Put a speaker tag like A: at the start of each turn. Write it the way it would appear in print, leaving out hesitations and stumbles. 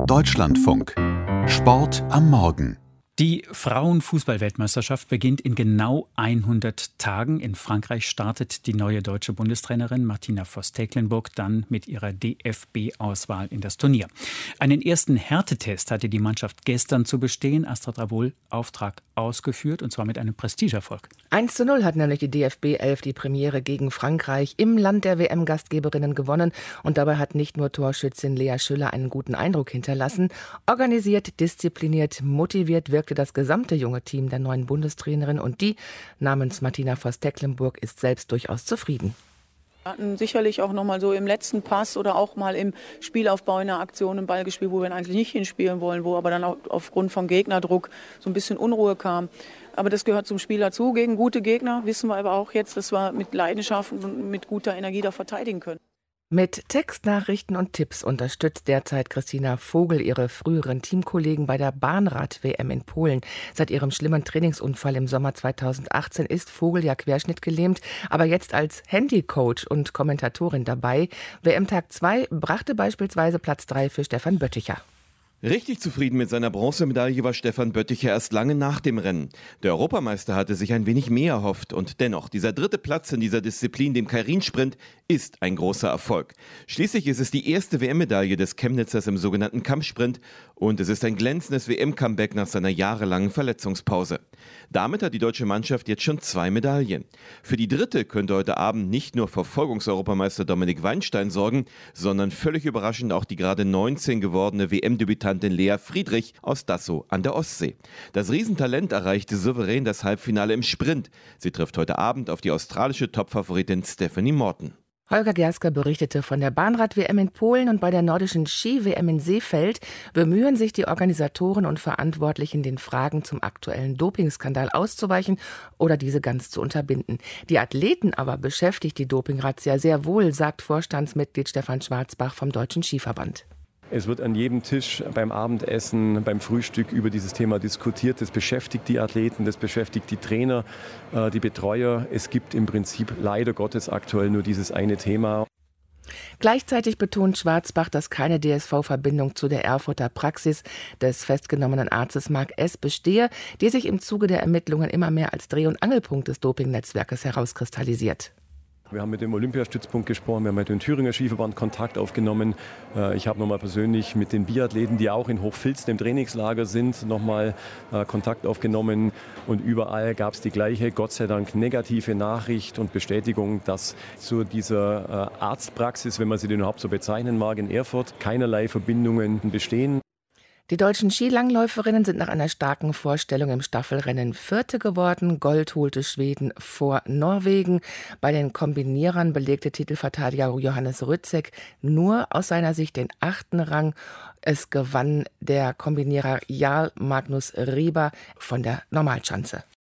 A: Deutschlandfunk. Sport am Morgen.
B: Die Frauenfußball-Weltmeisterschaft beginnt in genau 100 Tagen. In Frankreich startet die neue deutsche Bundestrainerin Martina Voss-Tecklenburg dann mit ihrer DFB-Auswahl in das Turnier. Einen ersten Härtetest hatte die Mannschaft gestern zu bestehen. Astrid Ravoul Auftrag ausgeführt, und zwar mit einem Prestigeerfolg.
C: 1:0 hat nämlich die DFB 11 die Premiere gegen Frankreich im Land der WM-Gastgeberinnen gewonnen. Und dabei hat nicht nur Torschützin Lea Schüller einen guten Eindruck hinterlassen. Organisiert, diszipliniert, motiviert wirkte das gesamte junge Team der neuen Bundestrainerin, und die namens Martina Voss-Tecklenburg ist selbst durchaus zufrieden.
D: Wir hatten sicherlich auch noch mal so im letzten Pass oder auch mal im Spielaufbau in einer Aktion ein Ball gespielt, wo wir eigentlich nicht hinspielen wollen, wo aber dann auch aufgrund von Gegnerdruck so ein bisschen Unruhe kam. Aber das gehört zum Spiel dazu. Gegen gute Gegner wissen wir aber auch jetzt, dass wir mit Leidenschaft und mit guter Energie da verteidigen können.
C: Mit Textnachrichten und Tipps unterstützt derzeit Christina Vogel ihre früheren Teamkollegen bei der Bahnrad-WM in Polen. Seit ihrem schlimmen Trainingsunfall im Sommer 2018 ist Vogel ja querschnittgelähmt, aber jetzt als Handycoach und Kommentatorin dabei. WM-Tag 2 brachte beispielsweise Platz 3 für Stefan Bötticher.
E: Richtig zufrieden mit seiner Bronzemedaille war Stefan Bötticher erst lange nach dem Rennen. Der Europameister hatte sich ein wenig mehr erhofft, und dennoch, dieser 3. Platz in dieser Disziplin, dem Keirin-Sprint, ist ein großer Erfolg. Schließlich ist es die erste WM-Medaille des Chemnitzers im sogenannten Kampfsprint, und es ist ein glänzendes WM-Comeback nach seiner jahrelangen Verletzungspause. Damit hat die deutsche Mannschaft jetzt schon 2 Medaillen. Für die 3. könnte heute Abend nicht nur Verfolgungs-Europameister Dominik Weinstein sorgen, sondern völlig überraschend auch die gerade 19 gewordene WM-Debütantin Lea Friedrich aus Dassow an der Ostsee. Das Riesentalent erreichte souverän das Halbfinale im Sprint. Sie trifft heute Abend auf die australische Topfavoritin Stephanie Morton.
C: Holger Gersker berichtete von der Bahnrad-WM in Polen, und bei der nordischen Ski-WM in Seefeld bemühen sich die Organisatoren und Verantwortlichen, den Fragen zum aktuellen Dopingskandal auszuweichen oder diese ganz zu unterbinden. Die Athleten aber beschäftigt die Dopingrazzia sehr wohl, sagt Vorstandsmitglied Stefan Schwarzbach vom Deutschen Skiverband.
F: Es wird an jedem Tisch beim Abendessen, beim Frühstück über dieses Thema diskutiert. Das beschäftigt die Athleten, das beschäftigt die Trainer, die Betreuer. Es gibt im Prinzip leider Gottes aktuell nur dieses eine Thema.
C: Gleichzeitig betont Schwarzbach, dass keine DSV-Verbindung zu der Erfurter Praxis des festgenommenen Arztes Mark S. bestehe, die sich im Zuge der Ermittlungen immer mehr als Dreh- und Angelpunkt des Dopingnetzwerkes herauskristallisiert.
F: Wir haben mit dem Olympiastützpunkt gesprochen, wir haben mit dem Thüringer Skiverband Kontakt aufgenommen. Ich habe nochmal persönlich mit den Biathleten, die auch in Hochfilzen im Trainingslager sind, nochmal Kontakt aufgenommen. Und überall gab es die gleiche, Gott sei Dank, negative Nachricht und Bestätigung, dass zu dieser Arztpraxis, wenn man sie denn überhaupt so bezeichnen mag, in Erfurt keinerlei Verbindungen bestehen.
C: Die deutschen Skilangläuferinnen sind nach einer starken Vorstellung im Staffelrennen Vierte geworden. Gold holte Schweden vor Norwegen. Bei den Kombinierern belegte Titelverteidiger Johannes Rützek nur aus seiner Sicht den 8. Rang. Es gewann der Kombinierer Jarl Magnus Rieber von der Normalschanze.